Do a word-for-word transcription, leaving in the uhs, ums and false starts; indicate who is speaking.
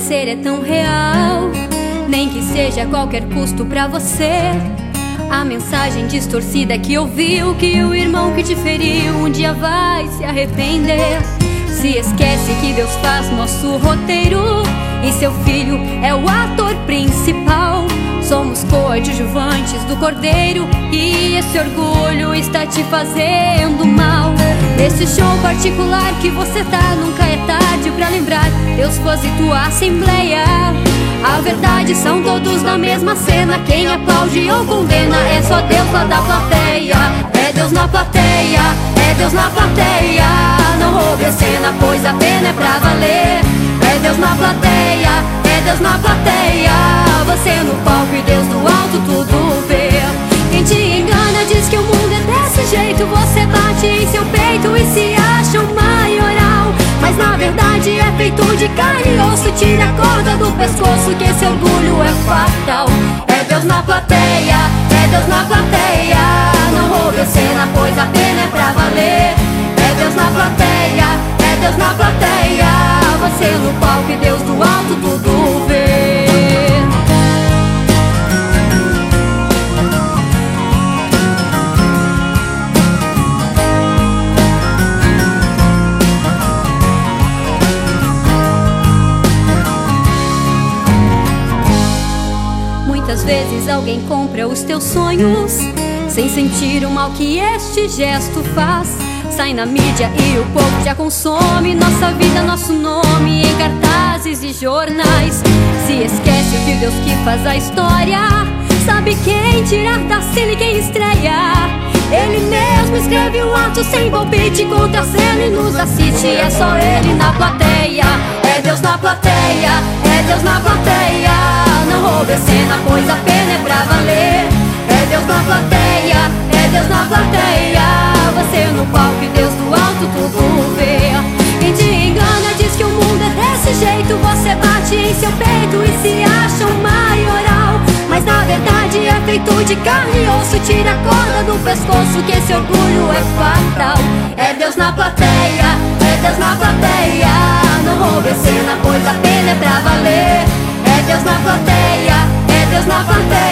Speaker 1: vencer é tão real, nem que seja a qualquer custo pra você. A mensagem distorcida que ouviu, que o irmão que te feriu um dia vai se arrepender. Se esquece que Deus faz nosso roteiro e seu filho é o ator principal. Somos coadjuvantes do Cordeiro e esse orgulho está te fazendo mal. Nesse show particular que você tá, nunca é tarde pra lembrar. Deus fosse tua assembleia. A verdade são todos na mesma cena. Quem aplaude ou condena é só Deus lá da plateia. É Deus na plateia, é Deus na plateia. Não roube a cena, pois a pena é pra valer. É Deus na plateia, é Deus na plateia. Você no palco e Deus do alto tudo vê. Quem te engana diz que o mundo é desse jeito. Você bate em seu peito e se acha um maioral, mas na verdade é feito de carne e osso. Tira a corda do pescoço que esse orgulho é fatal. É Deus na plateia, é Deus na plateia. Não roube a cena, pois a pena é pra valer. É Deus na plateia, é Deus na plateia. Você no palco e Deus do alto tudo vê. Muitas vezes alguém compra os teus sonhos sem sentir o mal que este gesto faz. Sai na mídia e o povo já consome nossa vida, nosso nome em cartazes e jornais. Se esquece que Deus que faz a história sabe quem tirar da cena e quem estreia. Ele mesmo escreve um ato sem palpite, contra a cena e nos assiste. É só Ele na plateia, é Deus na plateia, é Deus na plateia. Não roube a cena, pois a pena é pra valer. É Deus na plateia, é Deus na plateia. Você no palco e Deus do alto tudo vê. Quem te engana diz que o mundo é desse jeito. Você bate em seu peito e se acha um maioral, mas na verdade é feito de carne e osso. Tira a corda do pescoço que esse orgulho é fatal. É Deus na plateia, é Deus na plateia. Não roube a cena, pois a pena é pra valer. É Deus na plateia, é Deus na plateia.